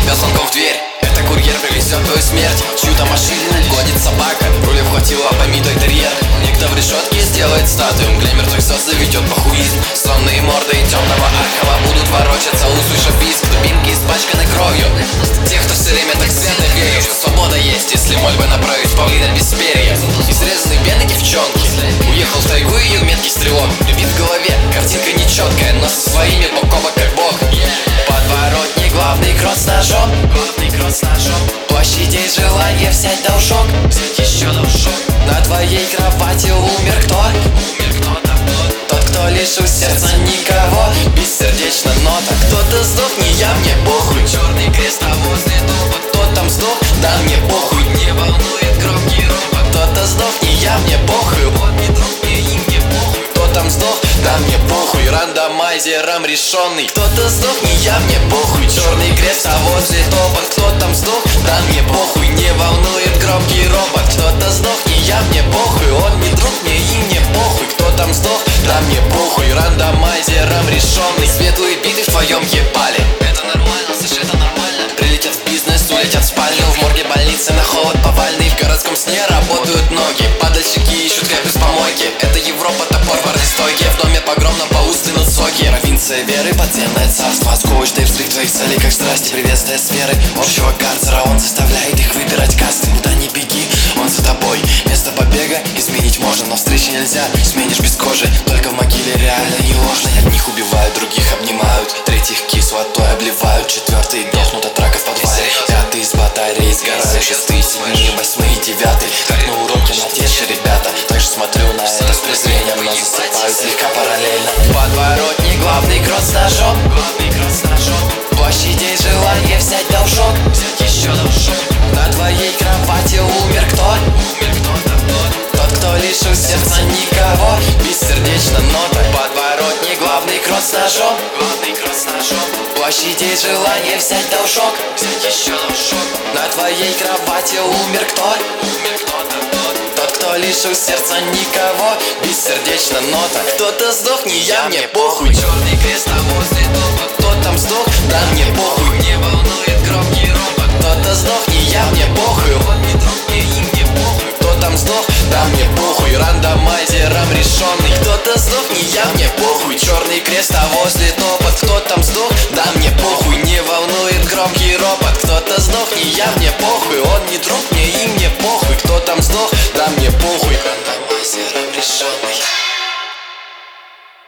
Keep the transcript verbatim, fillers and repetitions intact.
тебя звонком в дверь. Это курьер привезет твою смерть. Чью-то машину гонит собака, руля вхватила помитой терьер. Некто в решетке сделает статую, мгле мертвых звезд заведет похуизм. Сонные морды темного Архова будут ворочаться, услышав визг. Дубинки испачканы кровью тех, кто все время так свято верит, что свобода есть, если мольбы направить павлина без перьев. Изрезанный бедной девчонки уехал в тайгу, ее меткий стрелок. Бит в голове, картинка нечеткая, но со своими бок о бок как бог. Подворотни, главный крот с ножом, главный крот с ножом. Площадей желание взять должок, взять еще должок. На твоей кровати умер кто? Умер кто-то, тот, кто лишил сердца никого. Бессердечно нота. Кто-то сдох, не я, мне похуй. Черный крест, а возле дома кто там сдох? Да мне похуй, не волнует громкий ропот. Кто-то сдох, не я, мне похуй. Вот не друг мне и мне похуй. Кто там сдох? Да мне похуй. Рандомайзером решенный. Кто-то сдох, не я, мне похуй. Черный крест, а возле топот кто там сдох? Да мне похуй, не волнует громкий ропот. Кто-то сдох, не я, мне похуй. Он не друг мне и мне похуй. Кто там сдох? Да мне похуй. Рандомайзером решенный. Светлые биты в твоем ебале. Это нормально, слышь, это нормально. Прилетят в бизнес, улетят в спальню. В морге больницы на холод повальный. В городском сне работают ноги. Падальщики ищут хэппи с помойки. Это Европа, топор в стойки. В доме погром, на полу стынут соки. Провинция веры, подземное царство. Сковочный взрыв твоих целей, как страсти. Приветствия сферы общего карцера. Он заставляет их выбирать касты. Куда не беги, он за тобой. Место побега изменить можно, но встречи нельзя. Сменишь без кожи, только в могиле реально не ложно. Одних убивают, других обнимают. Третьих кислотой обливают. Четвертые дохнут от рака в подвале. Пятый из батареи сгорают. Шестые, седьмые, восьмые, девятые. Как на уроке на теше, ребята. Также смотрю на это с презрением, но засыпаю слегка параллельно. Подворотни, главный крот с ножом, главный крот с ножом. Площадей желание взять должок, взять еще должок. На твоей кровати умер кто? Умер кто-то, тот, кто лишил сердца никого. Бессердечно нота. Подворотни, главный крот с ножом, главный крот с ножом. Площадей желание взять должок, взять еще должок. На твоей кровати умер кто? Умер кто-то, тот, кто лишил сердца никого. Бессердечно нота. Кто-то сдох, не я, мне похуй. Черный крест, а возле дома кто там сдох? Да мне похуй, не волнует громкий ропот. Кто-то сдох, не я, мне похуй. Вот не друг мне и мне похуй. Кто там сдох? Да мне похуй. Рандомайзером решенный. Кто-то сдох, не я, мне похуй. Черный крест, а возле топот кто там сдох? Да мне похуй, не волнует громкий ропот. Кто-то сдох, не я, мне похуй. Он не друг мне и мне похуй. Кто